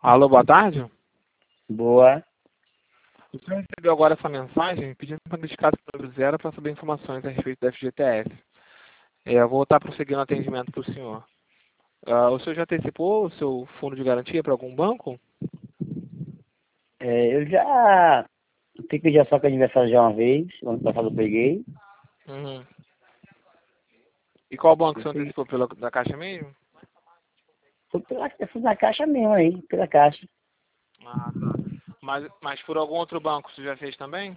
Alô, boa tarde. Boa. O senhor recebeu agora essa mensagem pedindo para identificar o número zero para saber informações a respeito da FGTS. Eu vou estar prosseguindo o atendimento para o senhor. O senhor já antecipou o seu fundo de garantia para algum banco? Eu já tenho que pedir só que aniversário já uma vez. Ano passado eu peguei. Uhum. E qual banco o senhor antecipou? Da Caixa mesmo? Fui na caixa mesmo aí, pela caixa. Ah, tá. Mas por algum outro banco você já fez também?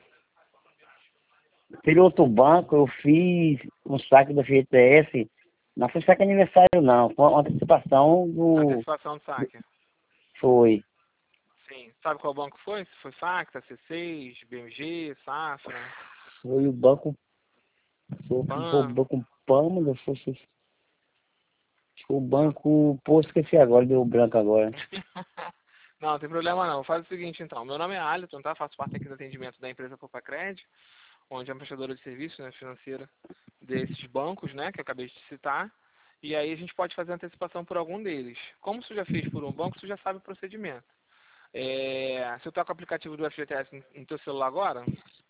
Pelo outro banco eu fiz um saque da FGTS. Não foi saque aniversário não, foi uma antecipação do... Antecipação do saque. Foi. Sim. Sabe qual banco foi? Se foi Sacta, C6, BMG, Safra, Foi o banco... Foi o PAN? banco Pâmula, foi o banco... Pô, esqueci agora, deu branco agora. Não, tem problema não. Faz o seguinte então. Meu nome é Alisson, tá? Faço parte aqui do atendimento da empresa Copacred, onde é uma prestadora de serviço, né, financeira desses bancos, né, que eu acabei de citar. E aí a gente pode fazer antecipação por algum deles. Como você já fez por um banco, você já sabe o procedimento. Você está com o aplicativo do FGTS no teu celular agora?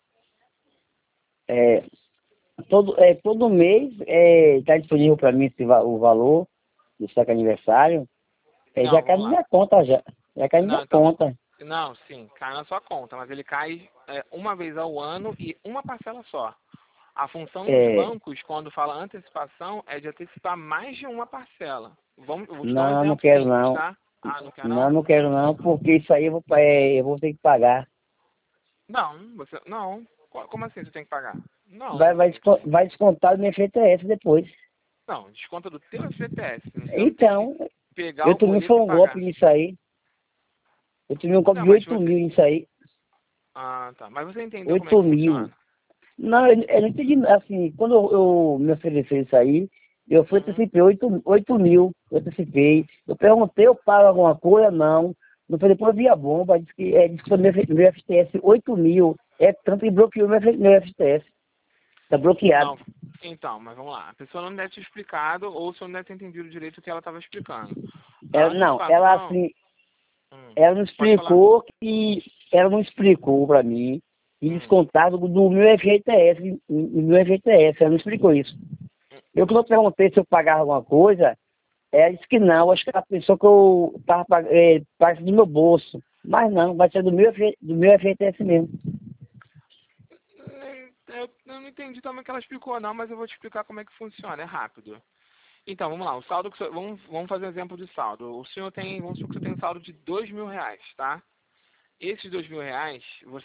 É, todo mês tá disponível para mim o valor do saque aniversário. Já Não, cai vamos na lá. minha conta já. Já cai na Não, minha então. conta. Não, sim, cai na sua conta, mas ele cai uma vez ao ano e uma parcela só. A função dos É, bancos, quando fala antecipação, é de antecipar mais de uma parcela. Eu vou te dar um não, não exemplo quero simples, não. tá? Ah, não quer Não, não? não quero não, porque isso aí eu vou ter que pagar. Não, você. Não. Como assim você tem que pagar? Vai, Não. vai, vai descontar do meu FGTS depois. Não, desconta do teu FGTS. Você não tem que Então, pegar eu o tomei foi boleto e um golpe pagar. nisso aí. Eu tomei um golpe Não, de mas 8 você. mil nisso aí. Ah, tá. Mas você entendeu como é 8 que mil. funciona? Não, eu não entendi, assim, quando eu me ofereci isso aí, eu fui Uhum. antecipei 8 mil, eu antecipei. Eu perguntei, eu pago alguma coisa? Não. Não foi depois via bomba, disse que meu FTS 8 mil, tanto que bloqueou meu FTS. Está bloqueado. Não. Então, mas vamos lá. A pessoa não deve ter explicado ou você não deve ter entendido direito o que ela estava explicando. A Não, ela antecipação. assim, Hum, ela não pode falar. explicou que, ela não explicou para mim, e Hum, descontado do meu FGTS, meu FGTS, ela não explicou isso. Eu quando eu perguntei se eu pagava alguma coisa, ela disse que não, acho que ela pensou que eu estava pagando do meu bolso. Mas não, vai ser do meu FGTS mesmo. eu não entendi também o que ela explicou, não, mas eu vou te explicar como é que funciona. É rápido. Então, vamos lá. O saldo que vamos fazer um exemplo de saldo. O senhor tem, vamos supor que você tem um saldo de R$ 2.000, tá? Esses R$ 2.000,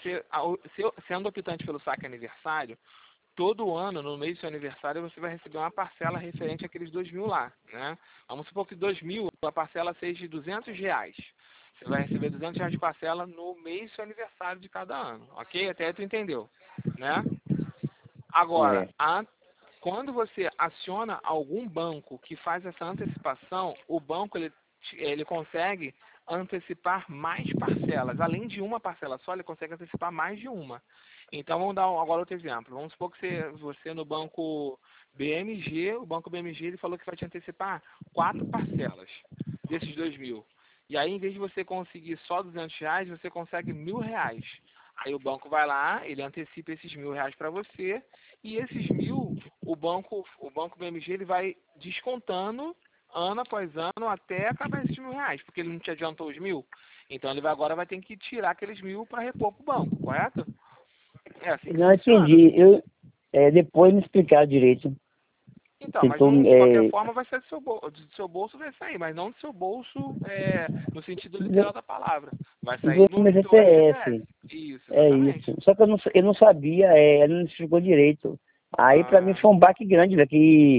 sendo optante pelo saque aniversário, todo ano, no mês do seu aniversário, você vai receber uma parcela referente àqueles 2.000 lá, né? Vamos supor que 2.000, a parcela seja de R$ 200. Você vai receber R$ 200 de parcela no mês do seu aniversário de cada ano, ok? Até aí tu entendeu, né? Agora, É. quando você aciona algum banco que faz essa antecipação, o banco ele consegue antecipar mais parcelas. Além de uma parcela só, ele consegue antecipar mais de uma. Então, vamos dar agora outro exemplo. Vamos supor que você no banco BMG, o banco BMG ele falou que vai te antecipar 4 parcelas desses 2.000. E aí, em vez de você conseguir só R$ 200, você consegue R$ 1.000. Aí o banco vai lá, ele antecipa esses R$ 1.000 para você, e esses 1.000, o banco BMG ele vai descontando ano após ano até acabar esses R$ 1.000, porque ele não te adiantou os 1.000. Então ele agora vai ter que tirar aqueles 1.000 para repor para o banco, correto? É assim que Não funciona. entendi. Depois me explicaram direito. Então, mas Tentou, não, de qualquer forma vai ser do seu bolso vai sair, mas não do seu bolso no sentido literal da palavra. Vai sair do no meu teu FGTS. FGTS. Isso, É exatamente. isso. Só que eu não sabia, ela não explicou direito. Aí pra mim Ah, foi um baque grande, velho,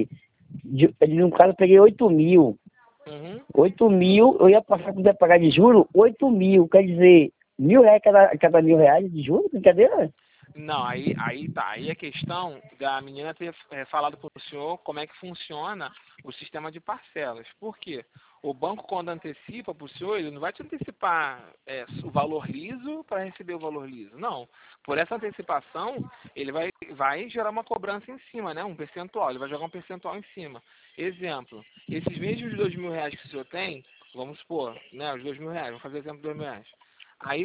no caso eu peguei 8 mil. uhum. 8 mil, eu ia passar quando ia pagar de juro, 8 mil, quer dizer, R$ 1.000 cada R$ 1.000 de juro, brincadeira? Não, aí tá. Aí a questão da menina ter falado para o senhor como é que funciona o sistema de parcelas. Por quê? O banco, quando antecipa para o senhor, ele não vai te antecipar o valor liso para receber o valor liso. Não. Por essa antecipação, ele vai gerar uma cobrança em cima, né? Um percentual. Ele vai jogar um percentual em cima. Exemplo, esses mesmos R$ 2.000 que o senhor tem, Vamos supor, né, os R$ 2.000, vamos fazer o exemplo de R$ 2.000. Aí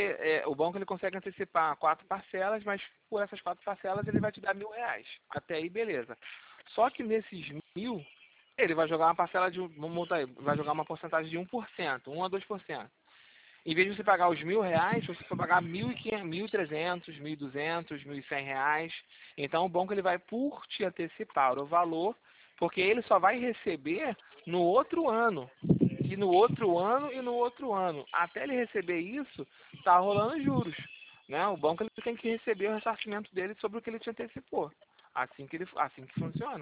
o banco ele consegue antecipar 4 parcelas, mas por essas 4 parcelas ele vai te dar R$ 1.000. Até aí, beleza. Só que nesses 1.000, ele vai jogar uma parcela de, vamos montar aí, vai jogar uma porcentagem de 1%, 1 a 2%. Em vez de você pagar os R$ 1.000, você vai pagar 1.500, 1.300, 1.200, R$ 1.100. Então o banco ele vai por te antecipar o valor, porque ele só vai receber no outro ano. E no outro ano e no outro ano. Até ele receber isso, tá rolando juros. Né? O banco ele tem que receber o ressarcimento dele sobre o que ele te antecipou. Assim que funciona.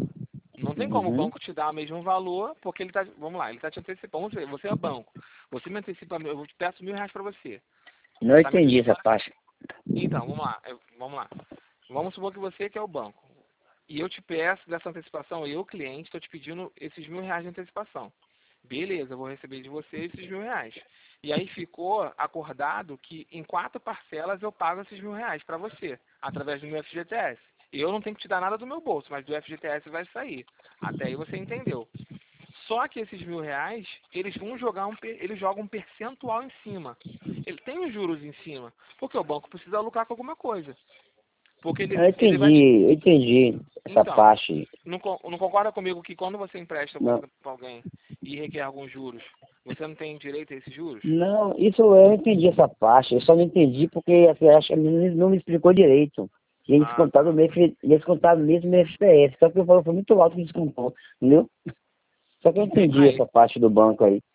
Não tem como o Uhum. banco te dar o mesmo valor, porque ele tá, vamos lá, ele tá te antecipando. Você é banco. Você me antecipa, eu te peço R$ 1.000 para você. Não Tá me entendi essa antecipando. parte. Então, vamos lá. Vamos supor que você que é o banco. E eu te peço dessa antecipação, eu, cliente, estou te pedindo esses R$ 1.000 de antecipação. Beleza, eu vou receber de você esses R$ 1.000. E aí ficou acordado que em 4 parcelas eu pago esses R$ 1.000 para você, através do meu FGTS. Eu não tenho que te dar nada do meu bolso, mas do FGTS vai sair. Até aí você entendeu. Só que esses R$ 1.000, eles vão jogar eles jogam um percentual em cima. Ele tem os juros em cima, porque o banco precisa lucrar com alguma coisa. Porque ele vai te... Eu entendi essa Então, parte. não concorda comigo que quando você empresta, por Não, exemplo, para alguém e requer alguns juros, você não tem direito a esses juros? não, isso eu entendi essa parte. Eu só não entendi porque assim, acho que a menina não me explicou direito. E eles Ah, contaram tá. mesmo no FPS. Só que o valor foi muito alto que descontou, entendeu? Só que eu entendi Aí, essa parte do banco aí.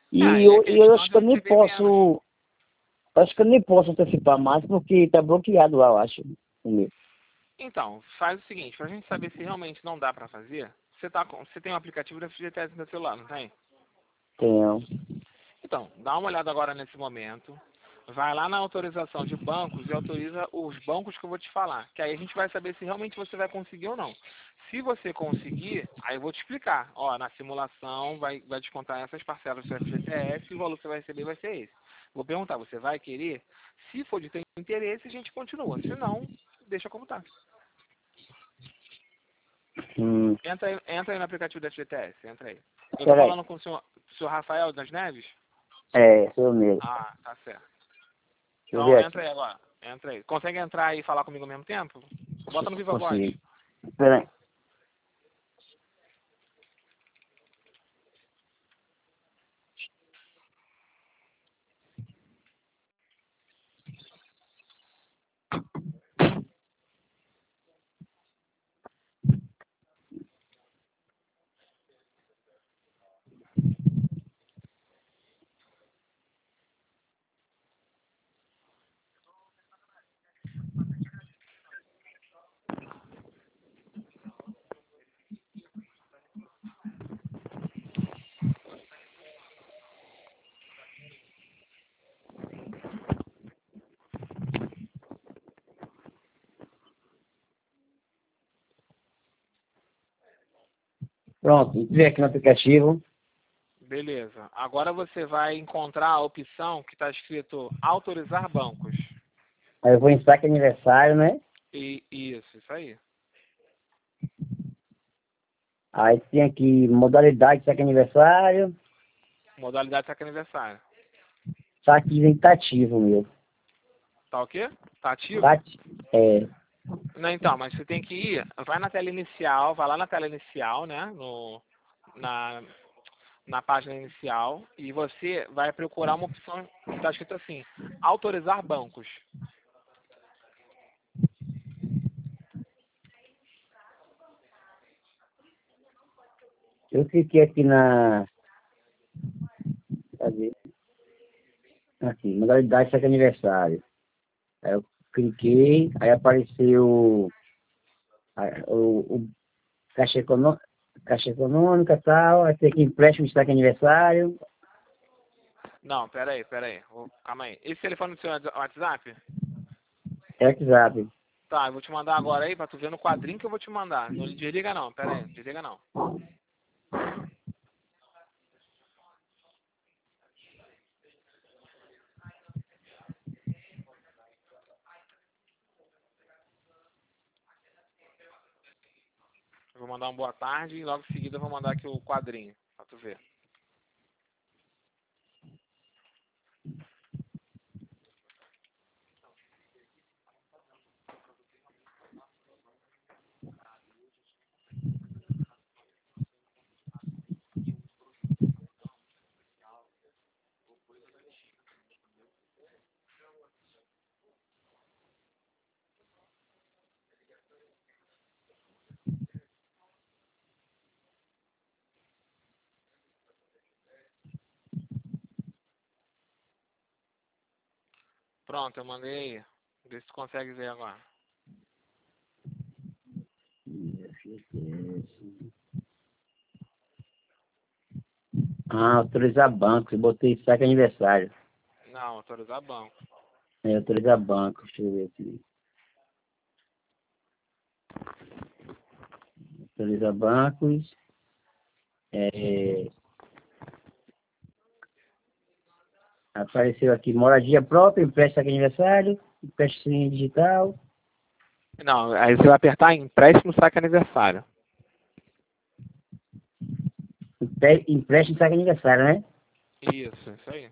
é E eu questão acho de que eu nem receber menos. posso. Acho que eu nem posso antecipar mais porque tá bloqueado lá, eu acho. O meu. Então, faz o seguinte, para a gente saber se realmente não dá para fazer, você tem um aplicativo da FGTS no seu celular, não tem? Tenho. Então, dá uma olhada agora nesse momento. Vai lá na autorização de bancos e autoriza os bancos que eu vou te falar. Que aí a gente vai saber se realmente você vai conseguir ou não. Se você conseguir, aí eu vou te explicar. Ó, na simulação vai descontar essas parcelas do FGTS e o valor que você vai receber vai ser esse. Vou perguntar, você vai querer? Se for de teu interesse, a gente continua. Se não, deixa como tá. Hum, Entra aí no aplicativo da FGTS, entra aí. Eu tô peraí. falando com o senhor Rafael das Neves? É, sou eu mesmo. Ah, tá certo. Deixa eu Então ver entra aqui. aí agora. Entra aí. Consegue entrar e falar comigo ao mesmo tempo? Bota no Viva Voz. Consigo. Peraí. Pronto, entrei aqui no aplicativo. Beleza. Agora você vai encontrar a opção que está escrito autorizar bancos. Aí eu vou em saque aniversário, né? E isso aí. Aí tem aqui modalidade de saque aniversário. Modalidade saque aniversário. Saque tentativo, meu. Tá o quê? Tá ativo? Saque, é, Não, então, mas você tem que ir, vai na tela inicial, vai lá na tela inicial, né? Na, na página inicial, e você vai procurar uma opção que está escrito assim, autorizar bancos. eu cliquei aqui na. Cadê? Aqui, modalidade de saque aniversário. Aí eu cliquei, aí apareceu o caixa econômica e tal, aí tem aqui empréstimo de saque aniversário. Não, pera aí. Calma aí. Esse telefone do seu WhatsApp? É WhatsApp. Tá, eu vou te mandar agora aí pra tu ver no quadrinho que eu vou te mandar. Não desliga não, pera aí, desliga não. Eu vou mandar uma boa tarde e logo em seguida eu vou mandar aqui o quadrinho, pra tu ver. Pronto, eu mandei aí. Vê se tu consegue ver agora. Ah, autorizar banco. Eu botei saque aniversário. Não, autorizar banco. É, autorizar banco. Deixa eu ver aqui. Autorizar bancos. É, apareceu aqui moradia própria, empréstimo saque aniversário, empréstimo digital. Não, aí você vai apertar em empréstimo saque aniversário. Empréstimo saque aniversário, né? Isso aí.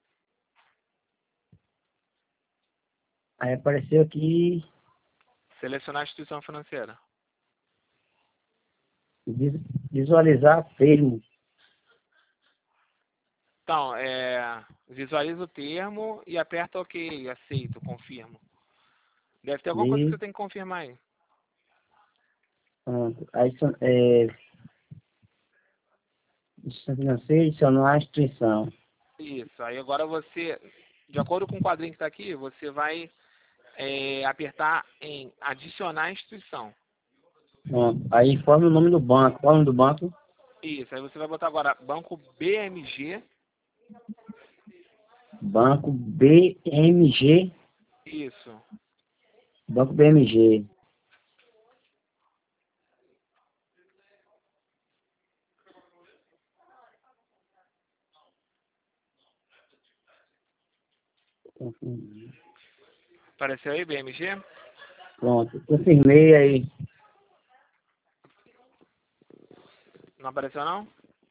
Aí apareceu aqui Selecionar a instituição financeira. visualizar termo. Então, visualiza o termo e aperta OK, aceito, confirmo. Deve ter alguma coisa que E você tem que confirmar aí. pronto. Aí instituição financeira, adicionar a instituição. Isso, aí agora você, de acordo com o quadrinho que está aqui, você vai apertar em adicionar instituição. Pronto. Aí informe o nome do banco. Qual é o nome do banco? Isso, aí você vai botar agora Banco BMG. Banco BMG. Isso. Banco BMG. Apareceu aí, BMG? Pronto. Confirmei aí. Não apareceu não?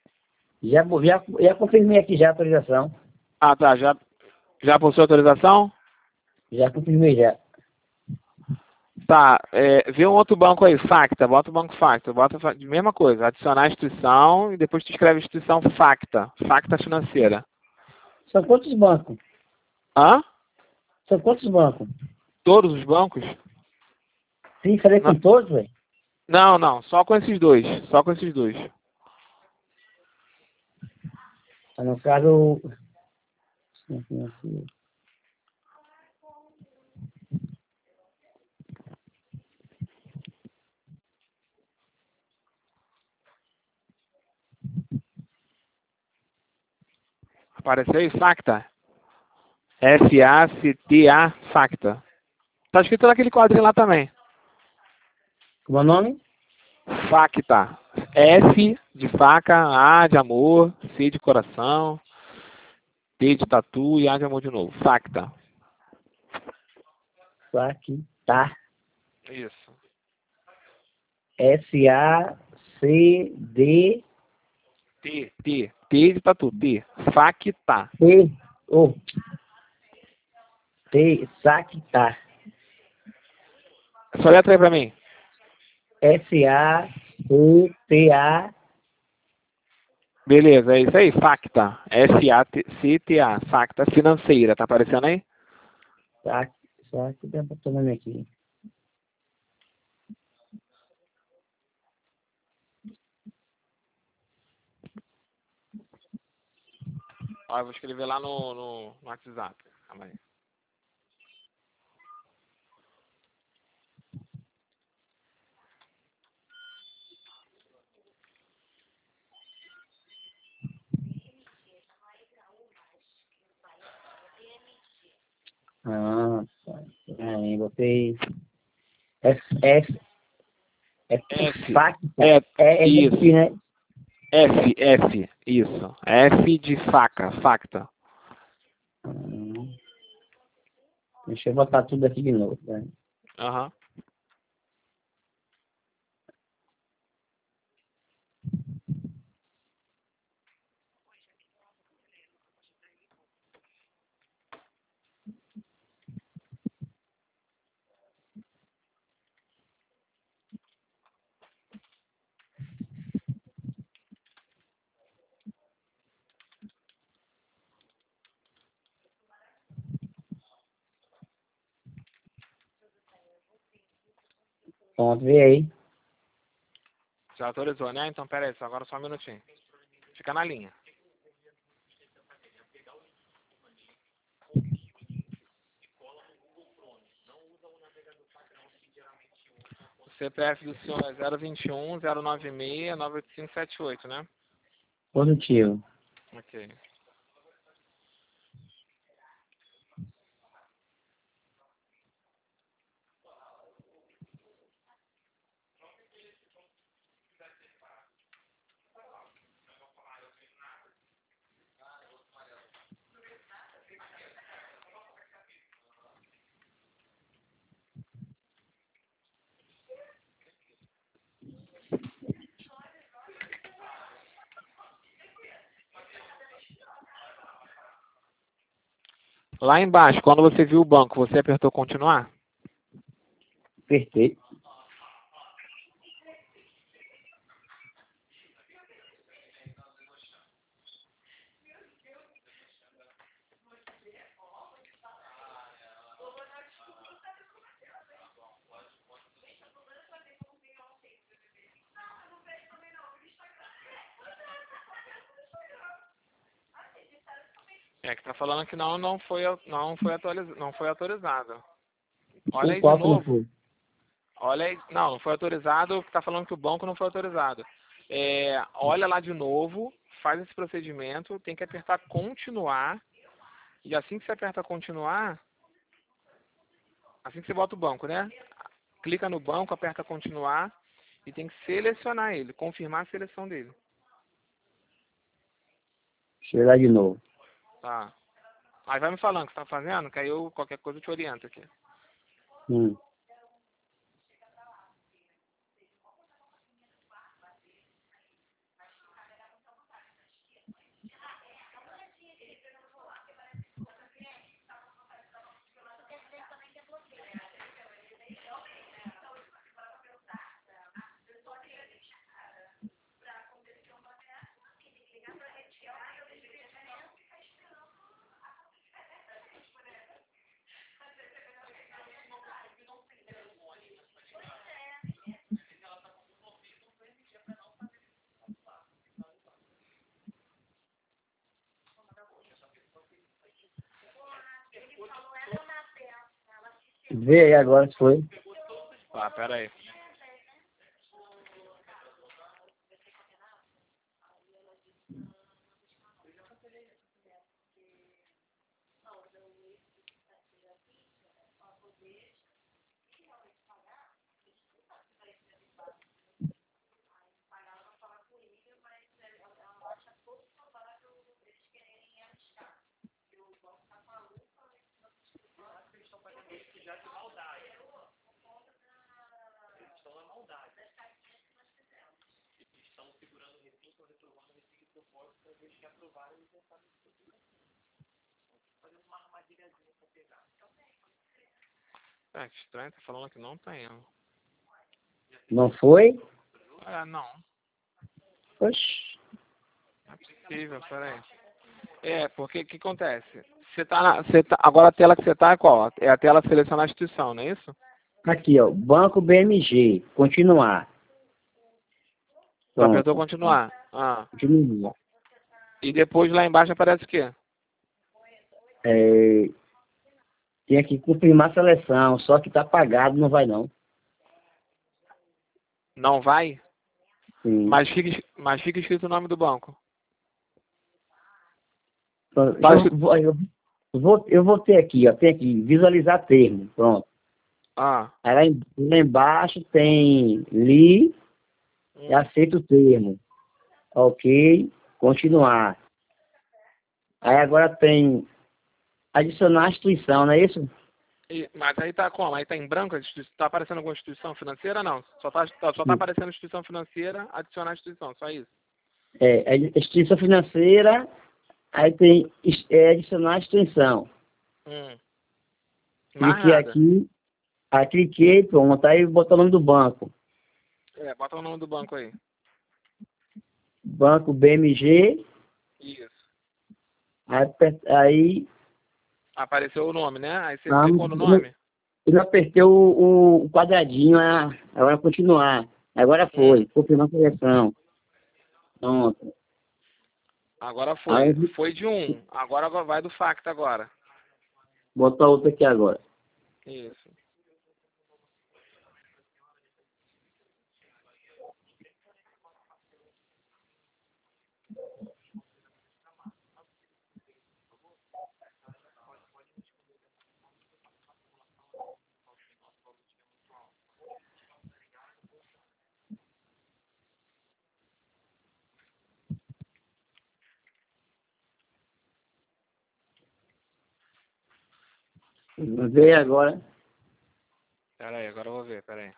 Já confirmei aqui já a autorização. Ah, tá. Já possui autorização? Já confirmei já. Tá. Vê um outro banco aí, Facta. Bota o banco Facta. Mesma coisa. Adicionar a instituição e depois tu escreve instituição Facta. Facta financeira. São quantos bancos? Hã? São quantos bancos? Todos os bancos? Sim, falei com todos, velho. Não. Só com esses dois. Só com esses dois. No caso. Apareceu aí? Facta. F-A-C-T-A, Facta. Tá escrito naquele quadrinho lá também. Como é o nome? Facta. F de faca, A de amor, C de coração, T de tatu e A de amor de novo. Facta. Aqui. Tá. Isso. SACD. T de tatu, T. Facta. T. Oh. T. Saque. Tá. Só letra aí pra mim. SACTA. Beleza, é isso aí. Facta. S-A-C-T-A. Facta financeira. Tá aparecendo aí? Saque. Saque. Dá pra tomar aqui. Ó, eu vou escrever lá no WhatsApp. Calma aí. Ah, tá. Aí, botei. F. F. Fac. Isso. Né? F. Isso. F de faca. Facta. Hum. Deixa eu botar tudo aqui de novo. Né? Aham. Pronto, vê aí. Já autorizou, né? Então, pera aí, agora só um minutinho. Fica na linha. CPF do senhor é 021 096 98578, né? Positivo. Ok. Lá embaixo, quando você viu o banco, você apertou continuar? Perfeito. É que tá falando que não foi autorizado. Olha O aí de qual que não novo. foi? Olha aí, não foi autorizado, tá falando que o banco não foi autorizado. Olha lá de novo, faz esse procedimento, tem que apertar continuar, e assim que você aperta continuar, assim que você bota o banco, né? Clica no banco, aperta continuar, e tem que selecionar ele, confirmar a seleção dele. Deixa eu ir lá de novo. Tá. Aí vai me falando o que você tá fazendo, que aí qualquer coisa eu te oriento aqui. Hum. Vê aí agora se foi. Tá, pera aí. Que estranho, tá falando que não tem. Não foi? Não. Oxi. Não é possível, peraí. Porque o que acontece? Agora a tela que você tá é qual? É a tela selecionar a instituição, não é isso? Aqui, ó. Banco BMG. Continuar. Tu apertou Pronto. continuar. Continua. E depois lá embaixo aparece o quê? É, tem que confirmar a seleção, só que tá pagado, não vai não. Não vai? Sim. Mas fica escrito o nome do banco. Tá Então, escrito... eu vou ter aqui, ó. Tem aqui, visualizar termo. Pronto. Ah. Aí lá embaixo tem li e aceita o termo. Ok. Continuar. Aí agora tem adicionar a instituição, não é isso? Mas aí tá como? Aí tá em branco? Tá aparecendo alguma instituição financeira? Não. Só tá aparecendo instituição financeira, adicionar a instituição, só isso. É instituição financeira, aí tem adicionar a instituição. Mais Cliquei nada. aqui, aí cliquei, pronto, aí botou o nome do banco. Bota o nome do banco aí. Banco BMG, Isso. aí Apareceu o nome, né? Aí você ah, clicou no nome. eu apertei o quadradinho, agora continuar. Agora foi, confirmar a seleção. Pronto. Agora Aí foi. Foi de um. Agora vai do Facta agora. botar outra aqui agora. Isso. Vamos ver agora. Pera aí, agora eu vou ver, pera aí.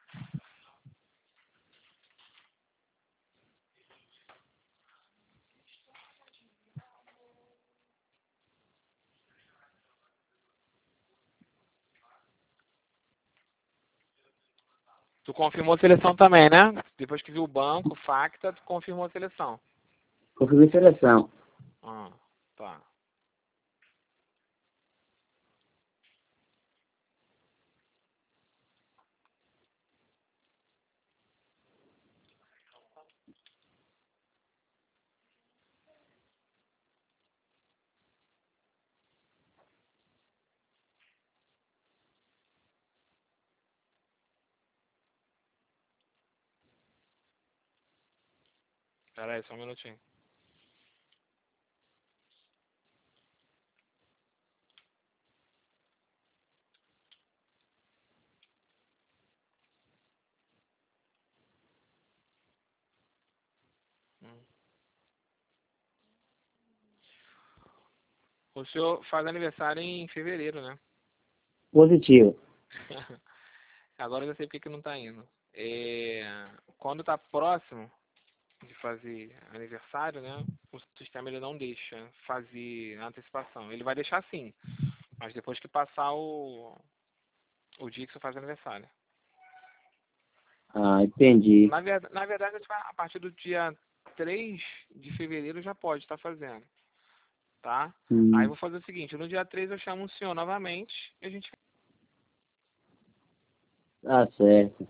Tu confirmou a seleção também, né? Depois que viu o banco, Facta, tu confirmou a seleção. Confirmei seleção. Ah, tá. Pera aí, só um minutinho. Hum. O senhor faz aniversário em fevereiro, né? Positivo. Agora eu já sei porque que não tá indo. Quando tá próximo de fazer aniversário, né? O sistema ele não deixa fazer a antecipação. Ele vai deixar sim, mas depois que passar o dia que você faz aniversário. Ah, entendi. Na verdade, a partir do dia 3 de fevereiro já pode estar fazendo, tá? Aí eu vou fazer o seguinte, no dia 3 eu chamo o senhor novamente e a gente... Tá certo.